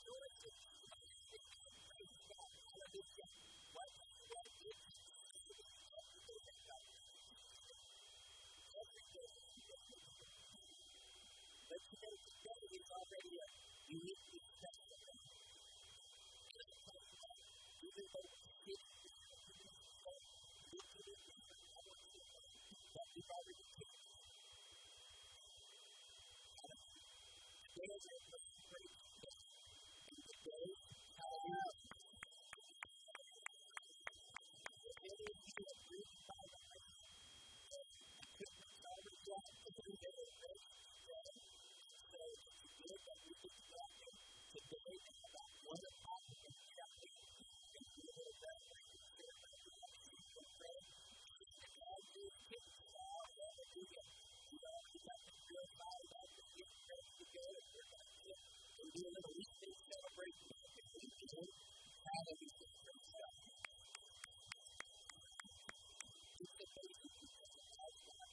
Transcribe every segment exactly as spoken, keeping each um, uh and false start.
But today, today is already a uniquely special day. Even though it's that we've already taken. Today is a great day. And today, hallelujah. Today is a great by the way. Christmas already got every day of grace. So it's good that we get together today and about one o'clock we can get out there and do a little better way to share about the message of prayer. And God is getting started. Hallelujah. We already got the real fired up and getting ready to go. And we're going to get and do a little weekday celebration. Hallelujah. Praise God. It's the basic of God.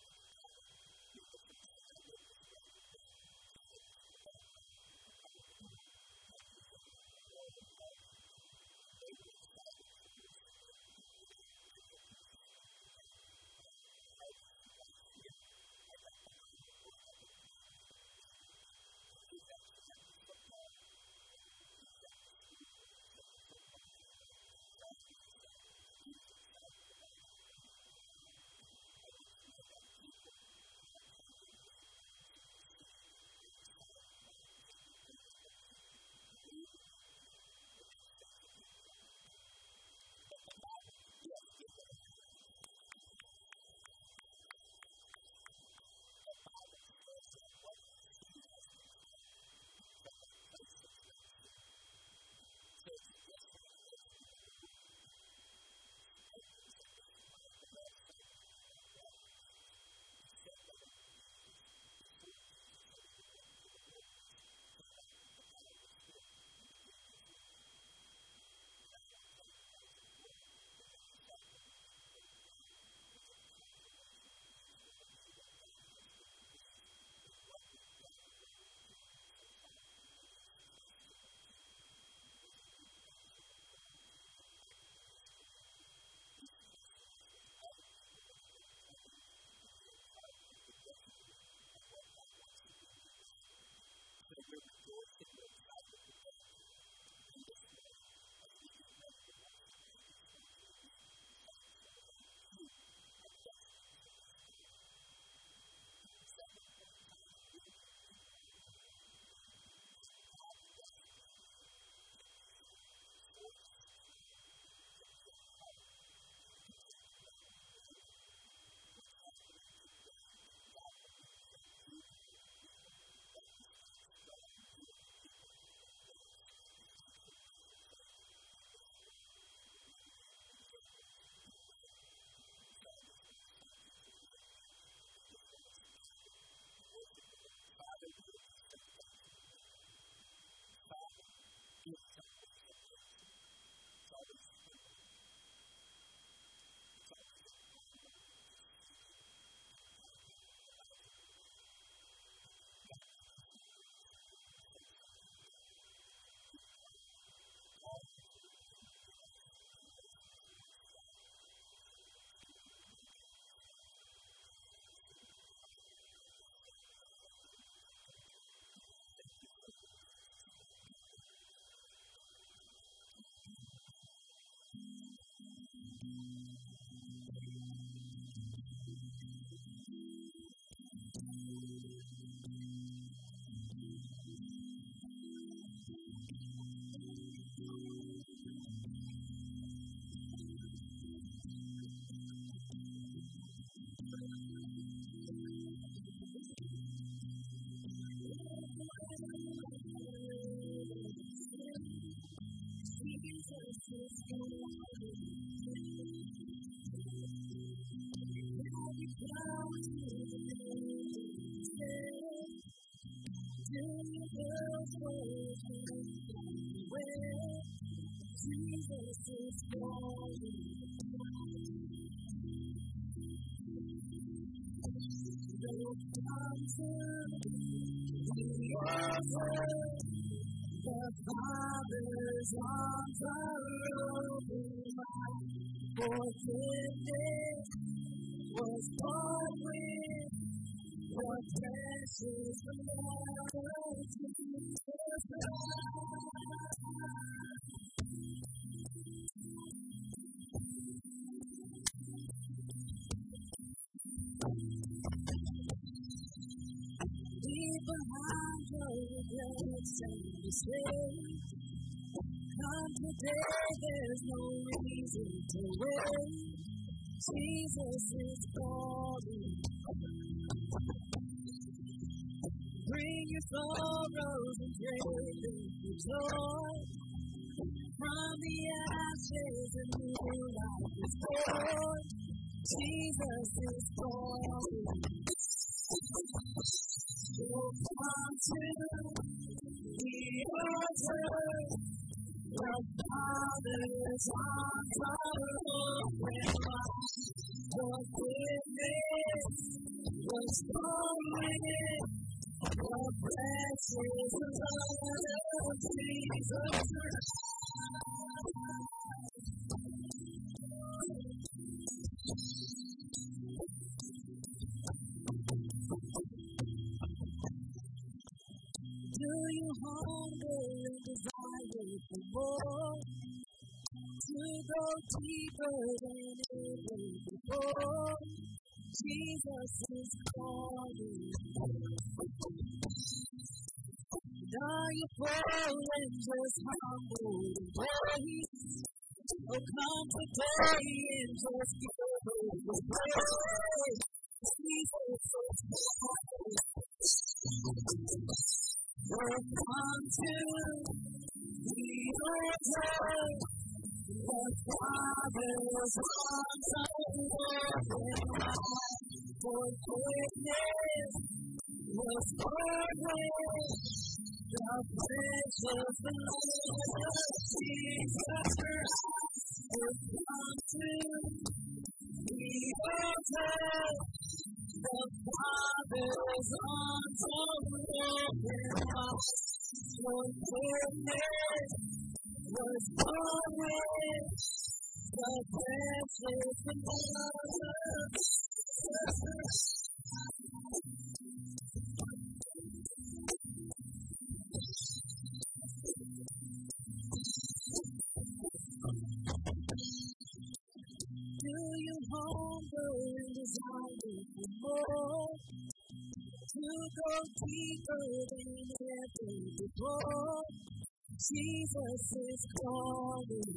The Father's arms are open wide. Forgiveness was bought with the precious blood of Jesus Christ. Leave behind your regrets and mistakes. Come today, there's no reason to wait. Jesus is calling. Bring your sorrows and trade them for joy. From the ashes a new life is born. Jesus is calling. So come to the altar. The Father's arms are open wide. Forgiveness was stolen. The precious blood of Jesus Christ. Do you hunger and desire for more? To go deeper than ever before? Jesus is calling. Are you fallen just humble and praise? Oh, come today and just give him the praise. Jesus is calling. Oh, come to the altar. The Father's arms are open wide. Forgiveness was born with the precious blood of Jesus Christ. Oh, come to the altar. The Father's arms are open wide. Forgiveness was born with the precious blood of Jesus Christ. Do you hunger and desire for more? To go deeper than ever before? Jesus is calling.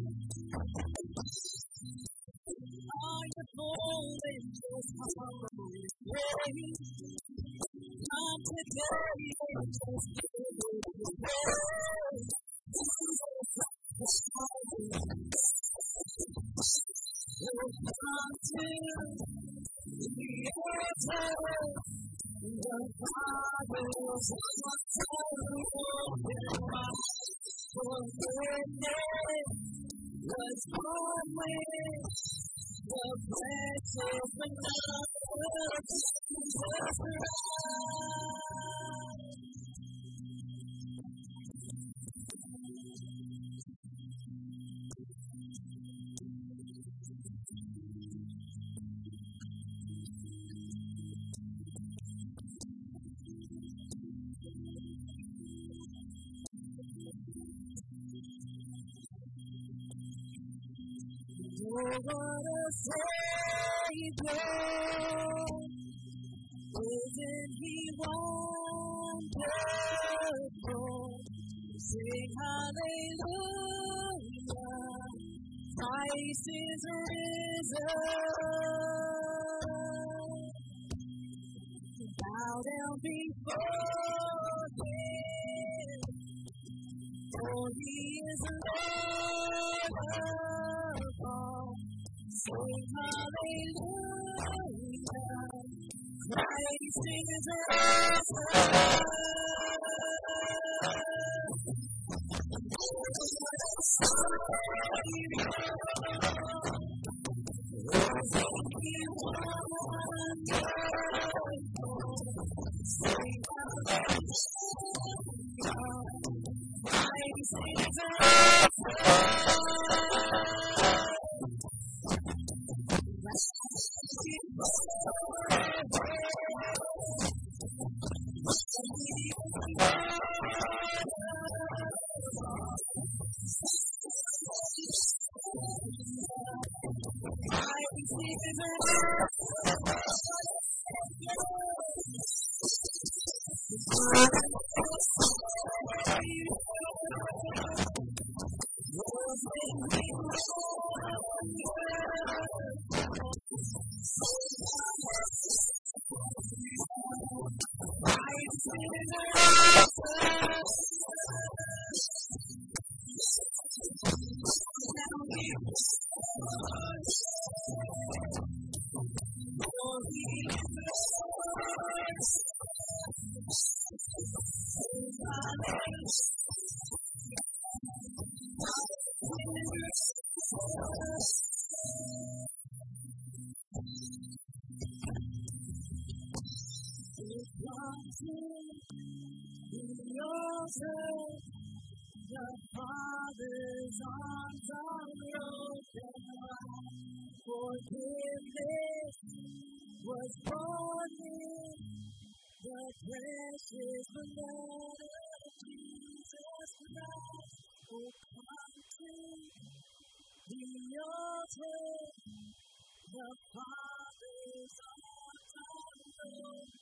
Are you full and just humble and praise? Come today and just give him the praise. Jesus is calling. You'll come to the altar. The Father's arms are open wide. Forgiveness was born with the precious blood of Jesus Christ. Oh, what a Savior! Isn't he wonderful? Sing hallelujah! Christ is risen. Bow down before him, for he is Lord of all. Sing hallelujah, Christ is risen. Sing hallelujah, The Father's arms are open wide. Forgiveness was born in the precious blood of Jesus Christ. Oh, come to the altar. The Father's arms are open.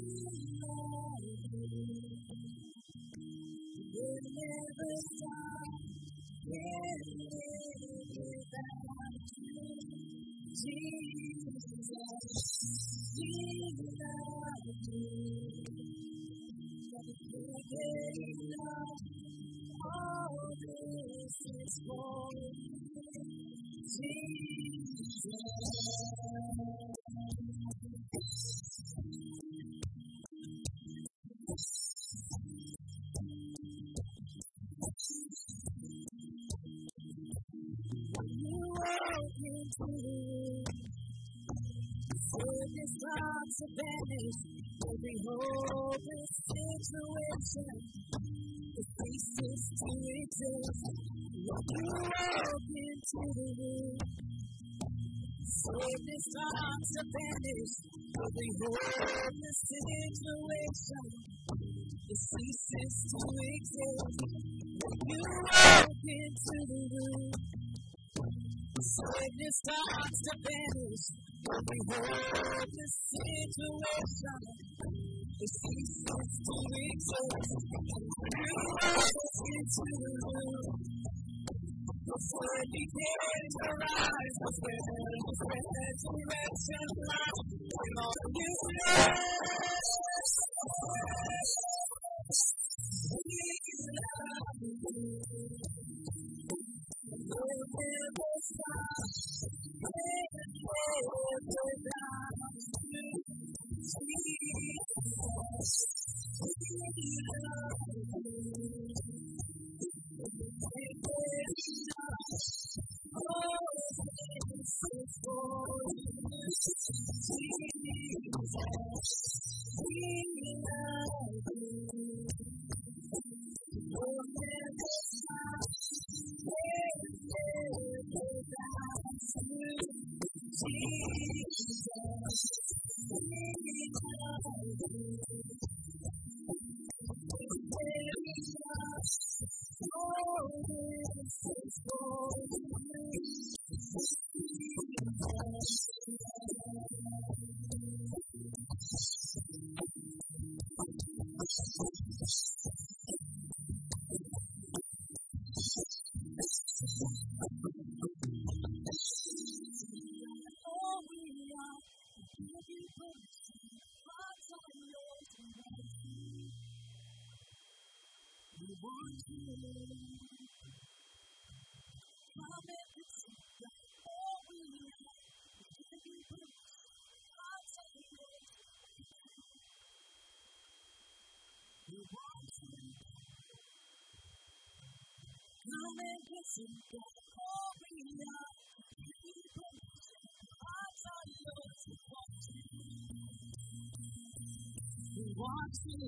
We'll never stop. We'll live without you. Jesus, we love you. We're getting up. All this is for you. Jesus. You walk into the room. Sickness starts to vanish. Every hopeless situation, it ceases to exist. When you walk into the room, sickness starts to vanish. Every hopeless situation, it ceases to exist. When you walk into the room, sickness starts to vanish. Every hopeless situation, it ceases to exist. You walk into the room. Before it begins to rise, that's where that's where resurrection lies. When all you rest, we love you. We'll never stop. We'll never stop. Jesus, we love you. Come and get some glory now. People, hearts are yours. We want you.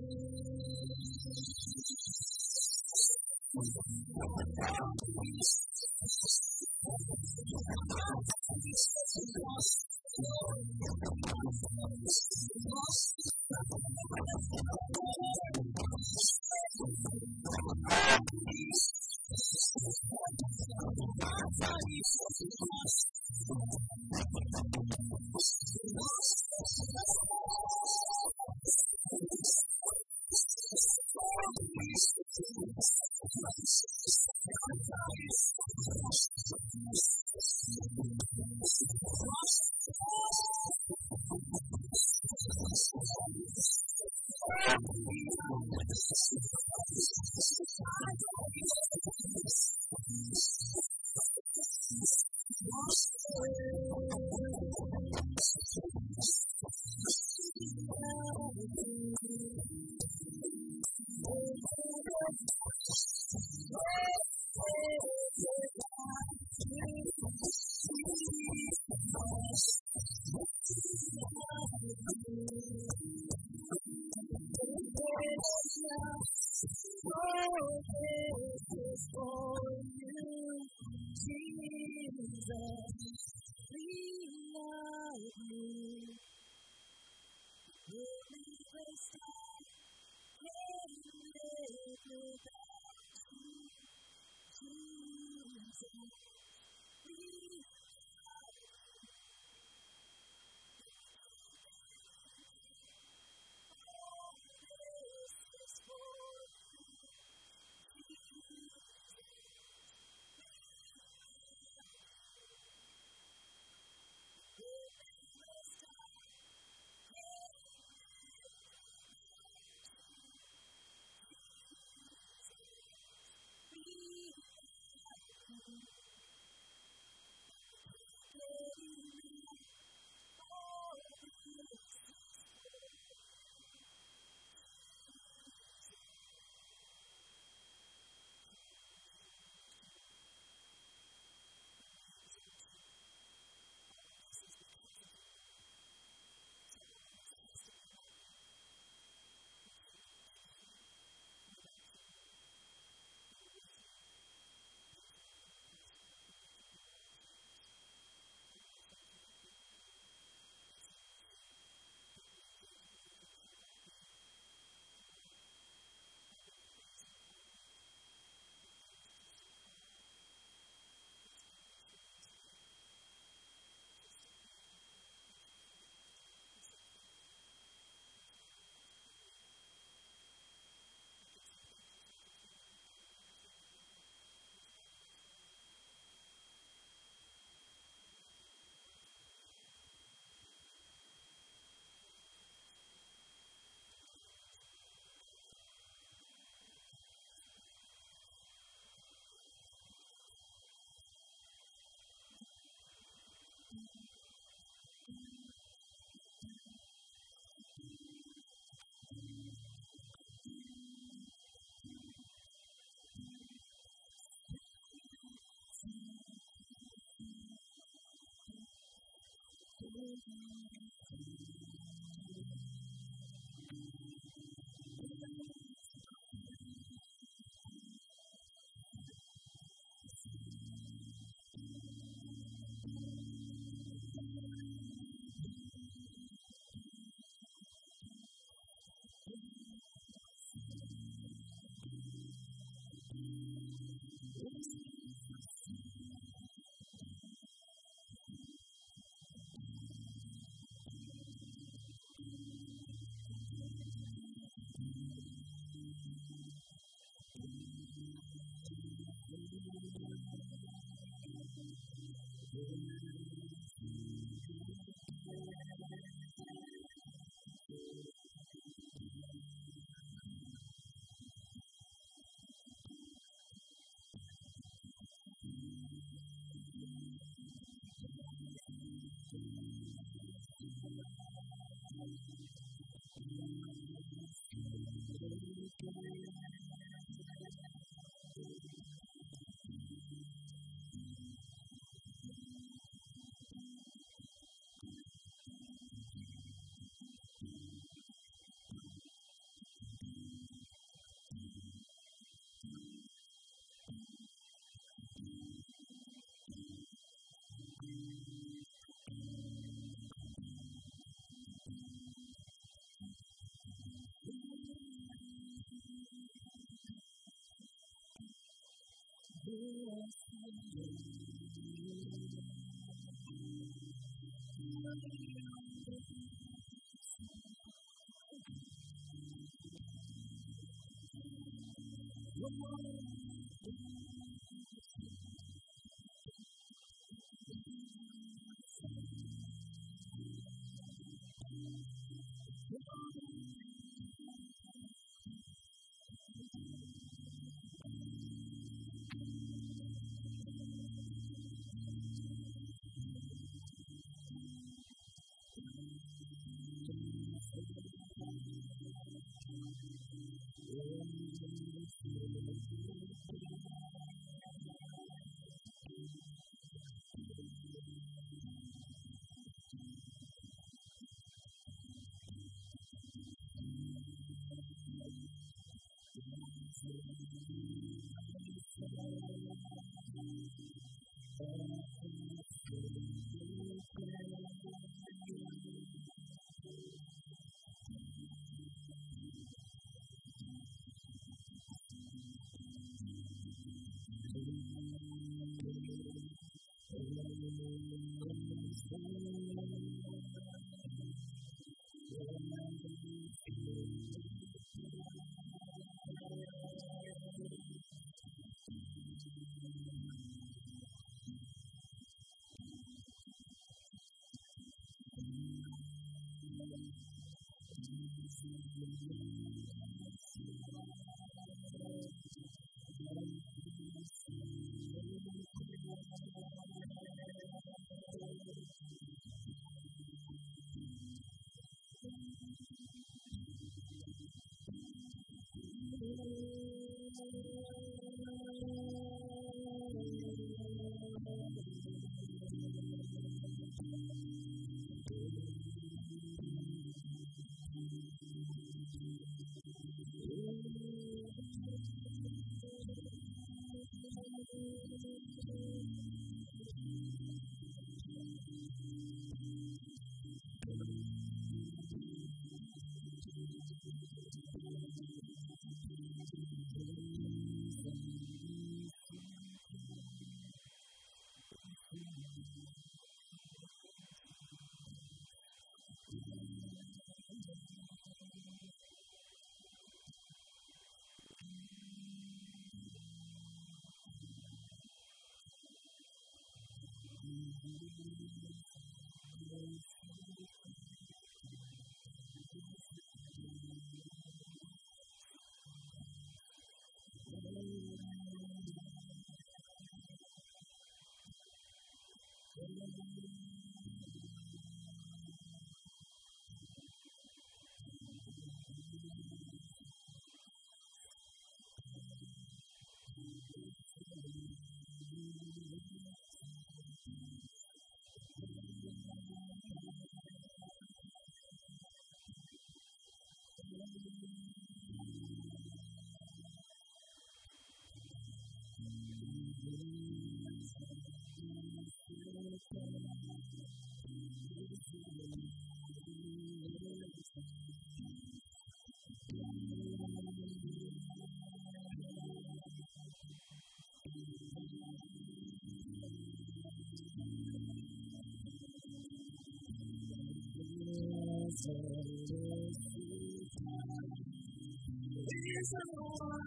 Is the one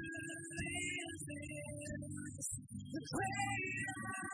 the great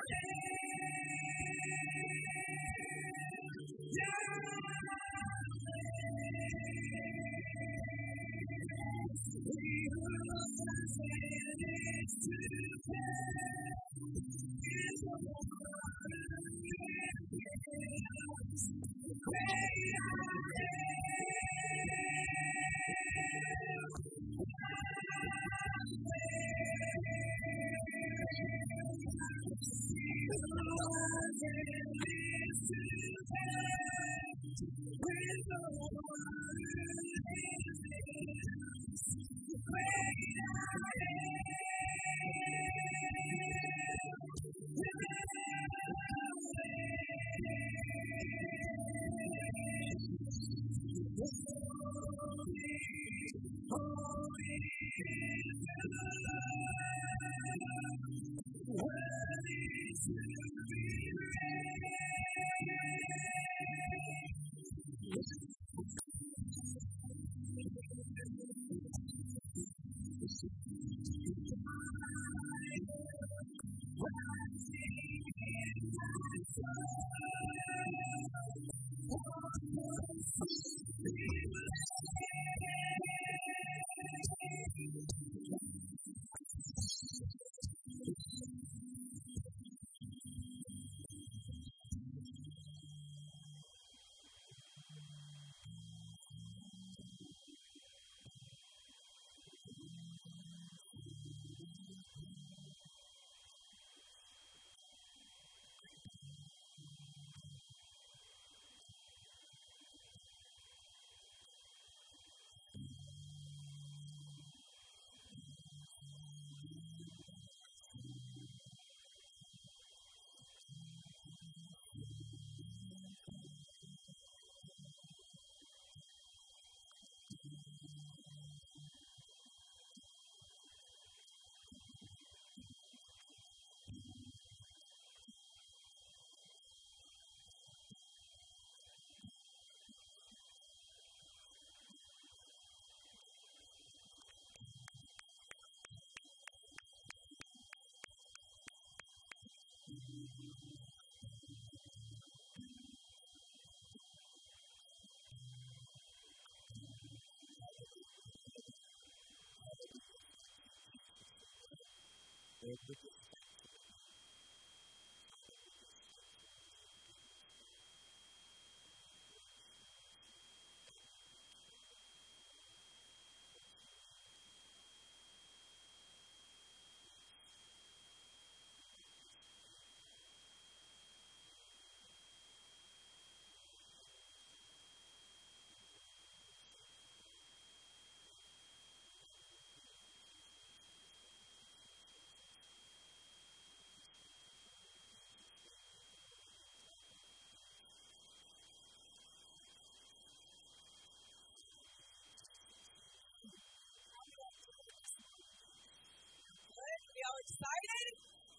Y'all excited?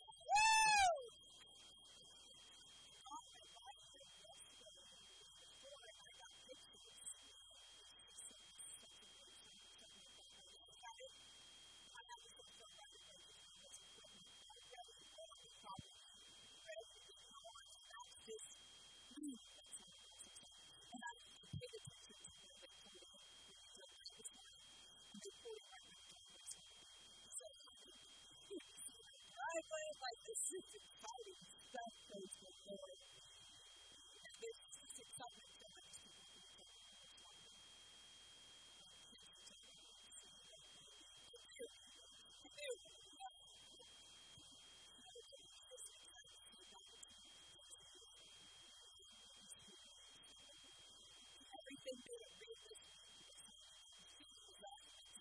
Woo! I was like, this is exciting stuff, praise the Lord. And this is exciting stuff. Everything that it really is, is that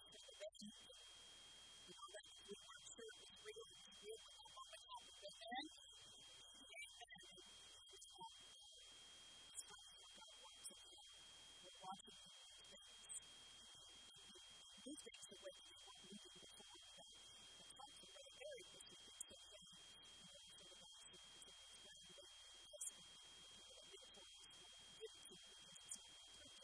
you know, that we weren't sure it was real, it was real, but that moment happened. But then, amen, it's not, it's not what God wants us to do. We're watching things. New things the way we want to do before we go. The times are really very different things that we have. You know, sort of last week, it's a expression that has been people that live for us, give to you,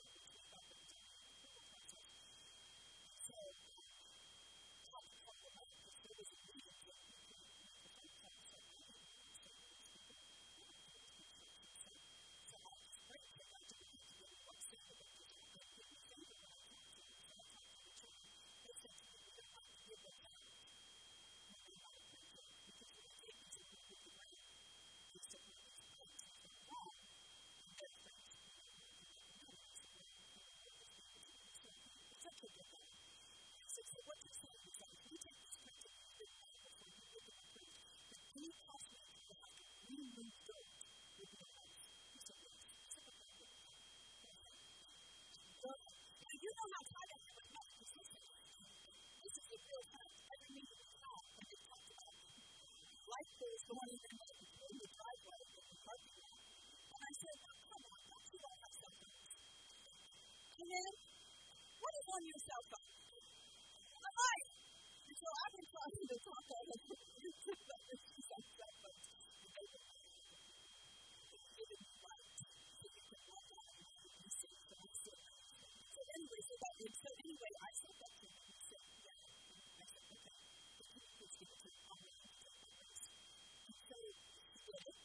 And so anyway, I said that to him. He said, yeah. And I said, okay. So can you please give it to me? I'll make it to my place. And so he did it.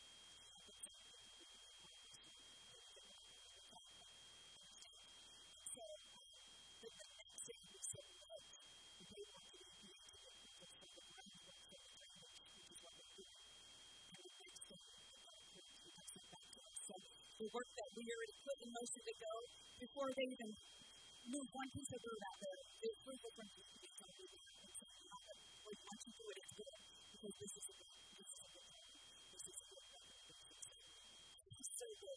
So the next thing he said was, they wanted to be able to get people from the ground up to the language, which is what they do. And the next thing about kids, we have sent back to us. So the work that we already put in motion to go, before they even move one piece of road out there, there's three different pieces of road out there. And so we have to, like, once you do it, it's good. Because this is a good, this is a good thing. This is a good thing. This is so good.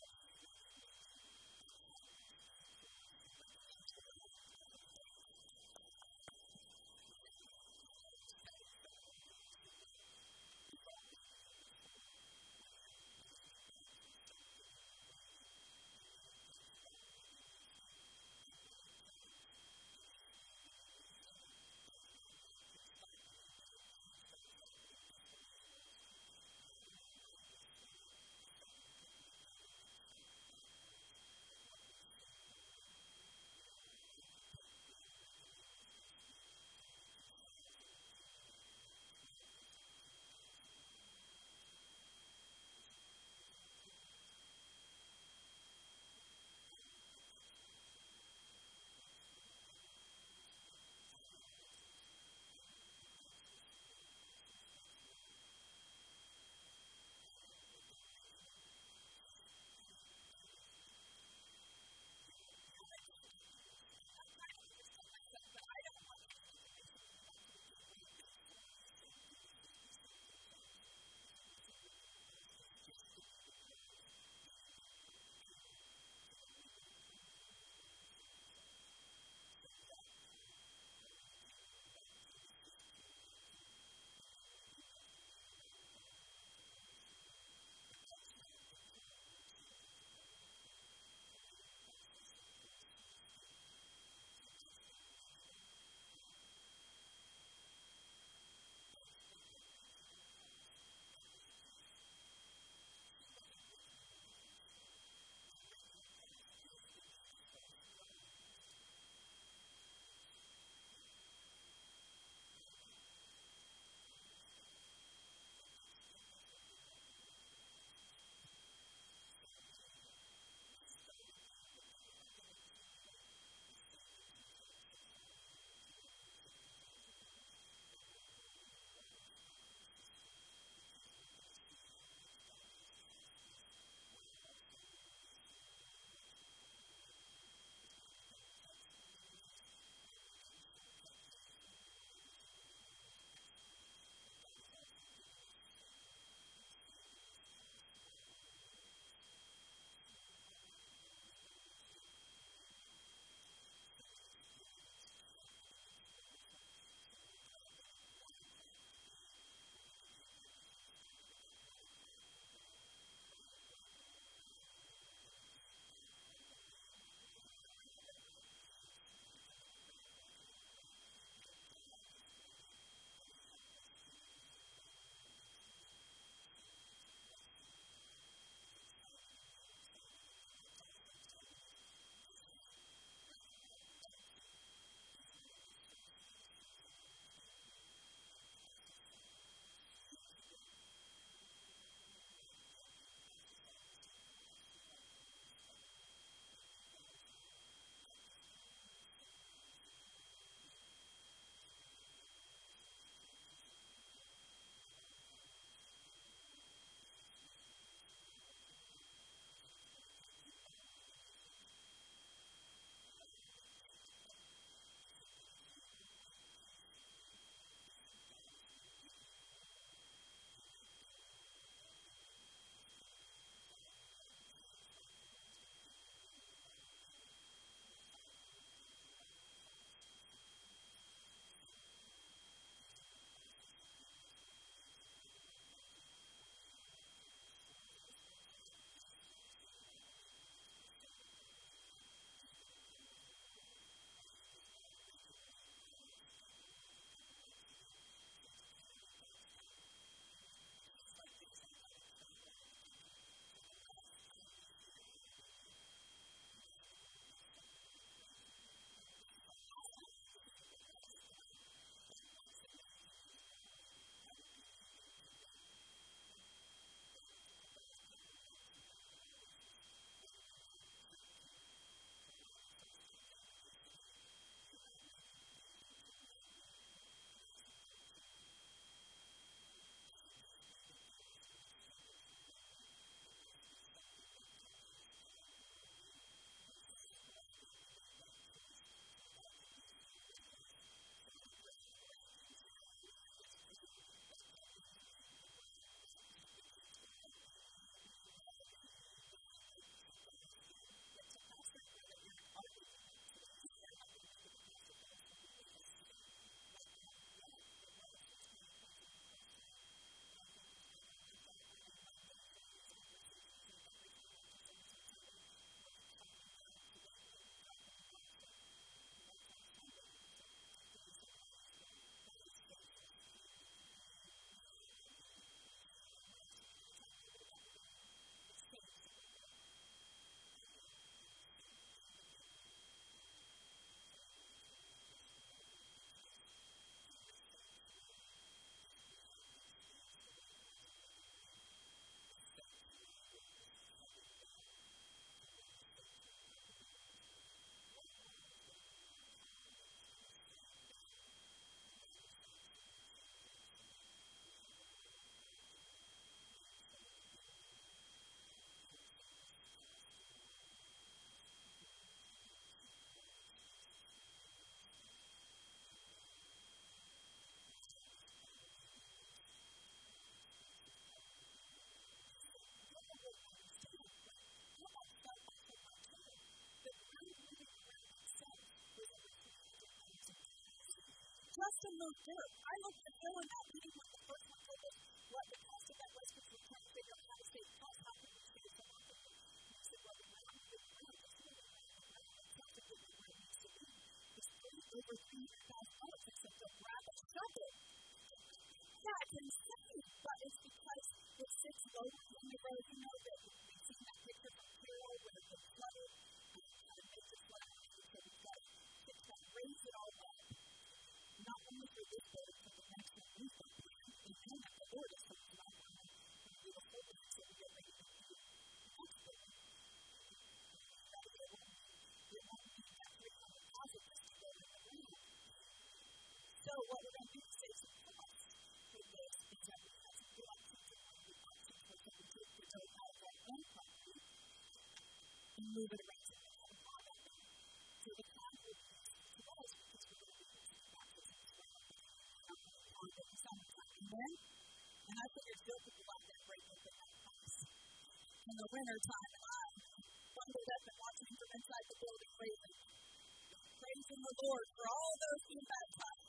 to move dirt. I looked at Bill in that meeting when the first one told us what the cost of that was because we were trying to figure out how to save costs, how can we save some of it. And he said, well, we went on the ground, just move it around the ground and test it where it needs to be. It's over three hundred thousand dollars. It's like the grab a shovel. Yeah, it's insane, but it's because it sits lower than the road. You know that we've seen that picture from Carol where the flooded and kind of makes it flat on the picture because it's going to raise it all up. Not only for this building, but the next one we've got planned, and then at the Lord is coming to our home, and we will hold it so we get ready to do the next building. That it won't be, it won't be that three hundred thousand just to go in the ground. So what we're going to do is save some costs for this is that we have some good options and one of the options was that we take the dough out of our own property and move it around so we have a lot of them. So the plan would be to us because we're going to be able to do that with as well. On the summertime. Amen? And I figured still people like that break open that house. In the winter time, I'm bundled up and watching from inside the building praising. Praising the Lord for all those who baptized.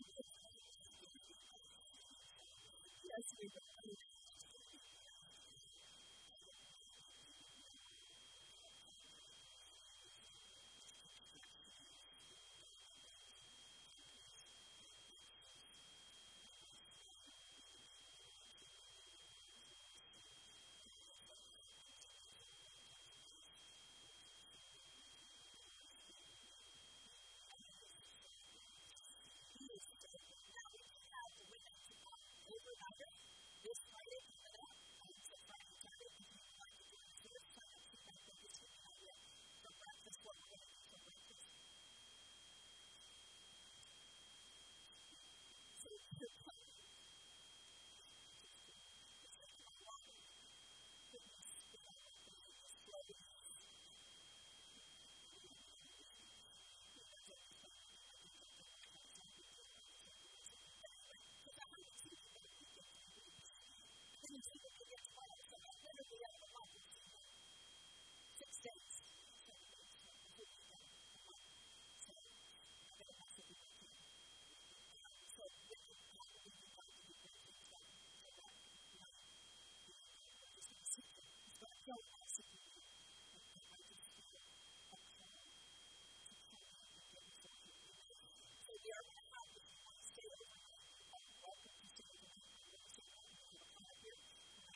Yes, we do. This Friday coming up, um, so Friday and Saturday, if you would like to join us here, sign up for that focus we're going to have for breakfast, what we're going to do for breakfast. So, the plan is to a lot of goodness development in this flow. And then people can get twelve, so that's literally out of a month. Six days. So, it's not completely done a month. So, I'm going to have to do it too. So, we can probably be able to do it too. So, that, you know, just a secret. But I don't ask you to do it. I just feel a call to come out and get us what you need. So, we are going to have, if you want to stay over here, welcome to stay over here. We're going to stay over here. We're going to come up here.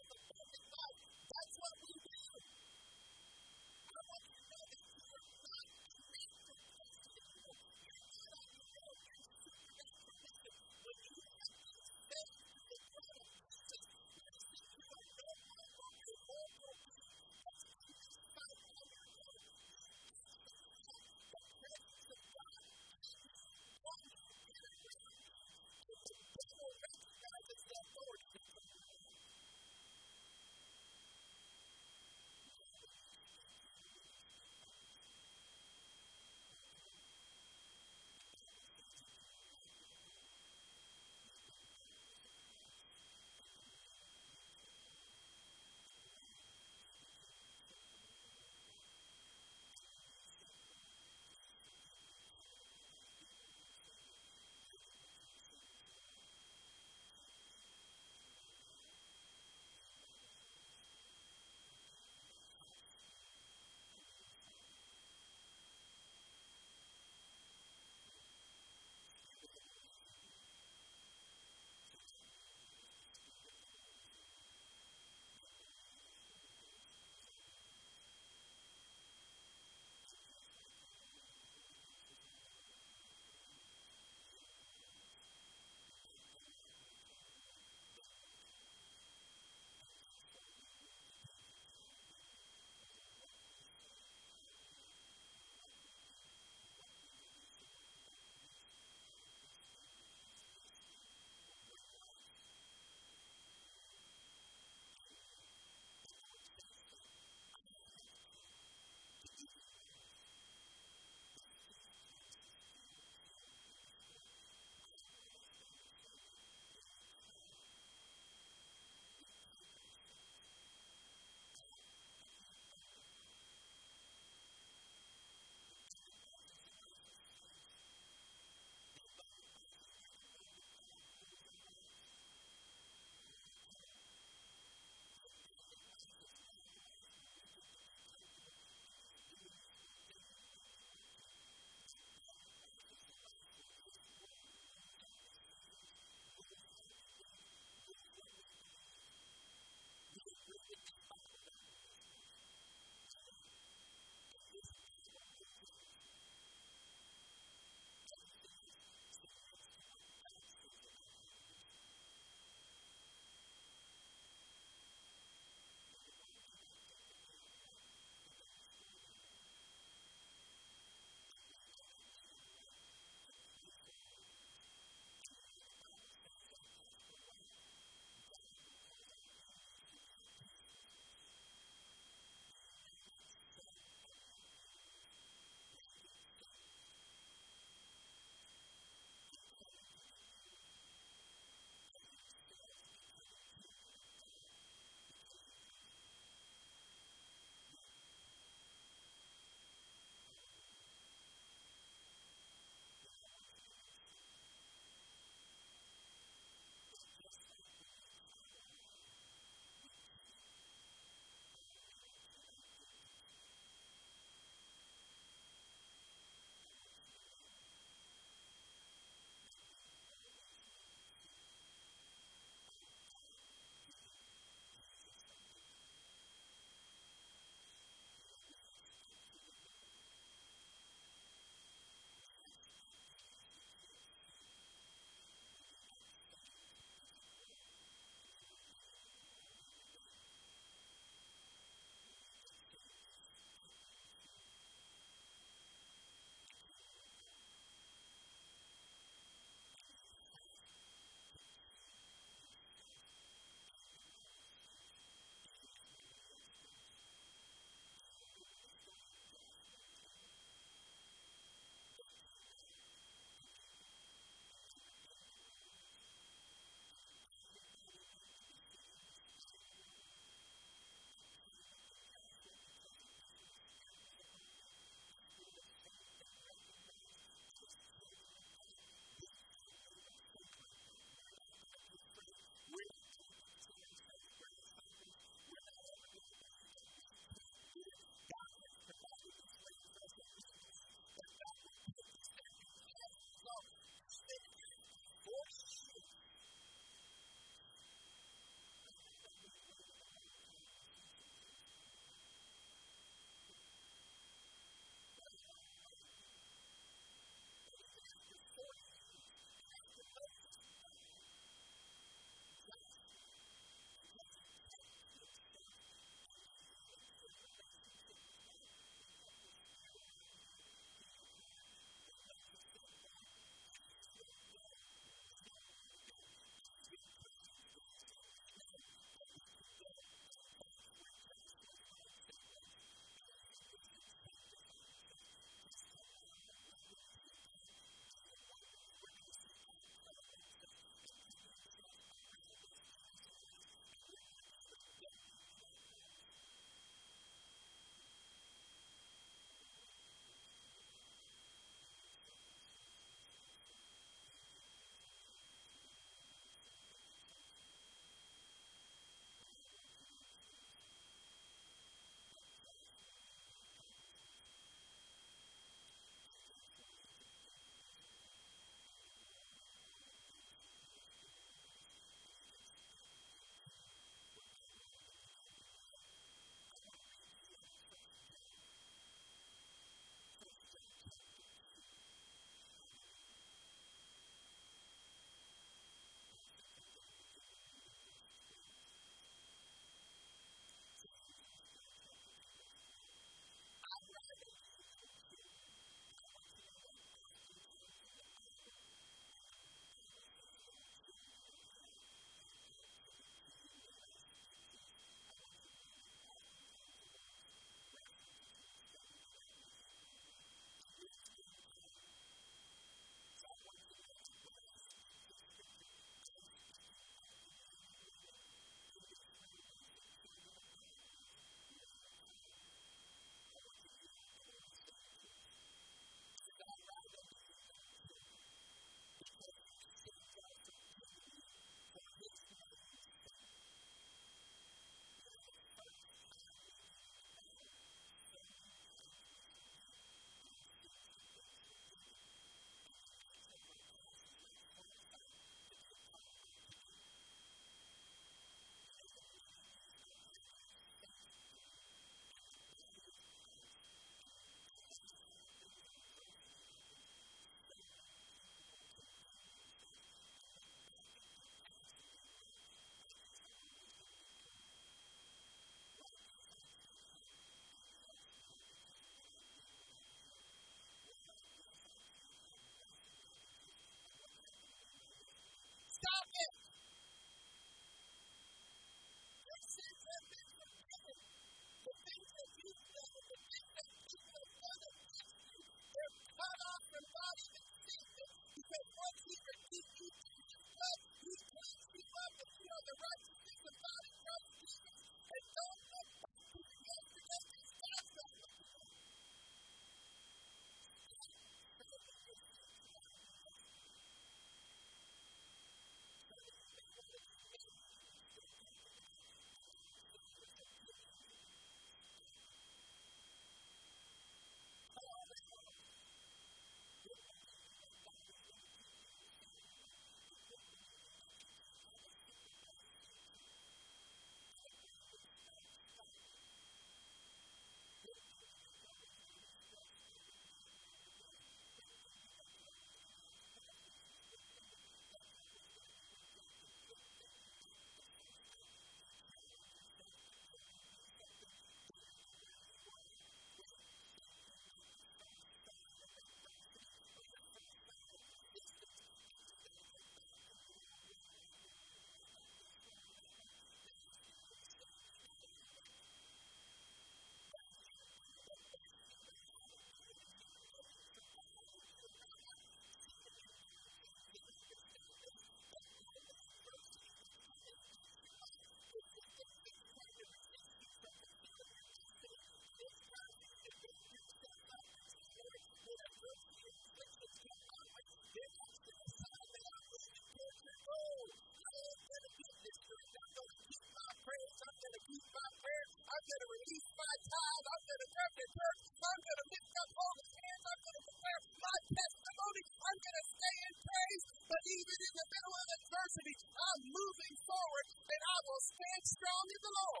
will stand strong in the Lord.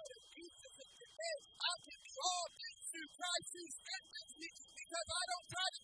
Christ who strengthens me, because I don't try